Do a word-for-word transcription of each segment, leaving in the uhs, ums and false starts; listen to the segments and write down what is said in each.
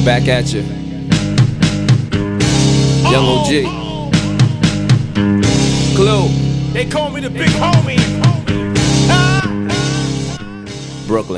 Back at you. Young O G. Clue. They call me the big homie. Brooklyn.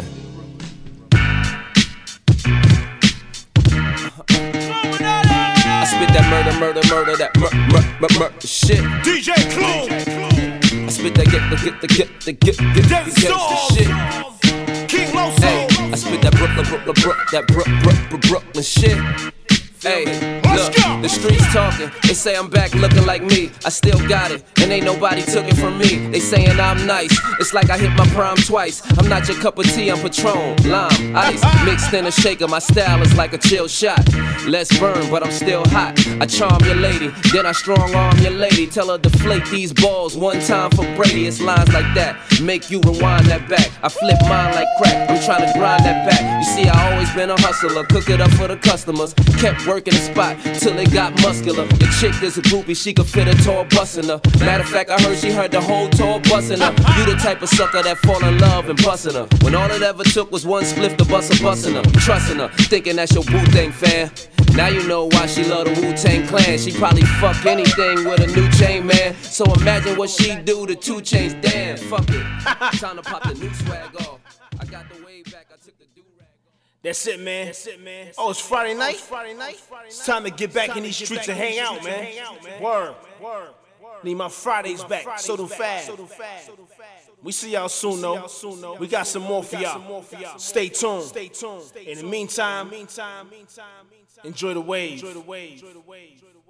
I spit that murder, murder, murder, that mur, mur, mur, murder shit. D J Clue. I spit that get the get the get the get get get the shit. King Loso. Hey, I spit that Brooklyn, Brooklyn, Brooklyn, that Brook, Brook, Brooklyn shit. Hey, look, the streets talking. They say I'm back looking like me. I still got it, and ain't nobody took it from me. They saying I'm nice. It's like I hit my prime twice. I'm not your cup of tea, I'm Patron, lime, ice, mixed in a shaker. My style is like a chill shot. Let's burn, but I'm still hot. I charm your lady, then I strong arm your lady. Tell her deflate these balls one time for Brady. It's lines like that make you rewind that back. I flip mine like crack. I'm trying to grind that back. You see, I always been a hustler. Cook it up for the customers. Kept working the spot till it got muscular. The chick is a groupie, she could fit a tour bus in her. Matter of fact, I heard she heard the whole tour bustin' her. You the type of sucker that fall in love and bustin' her. When all it ever took was one spliff to bust a bustin' her. Trustin' her, thinking that's your boo-thing fan. Now you know why she love the Wu-Tang Clan. She probably fuck anything with a new chain, man. So imagine what she do to two chains. Damn, fuck it. Time to pop the new swag off. I got the wave back, I took the do-rag off. That's it, man. That's it, man. Oh, it's Friday night. Friday night. It's time to get back in these streets and hang out, man. Word. Need my Fridays back. So do fast. We see y'all soon, though. We got some more for y'all. Stay tuned. In the meantime, enjoy the wave.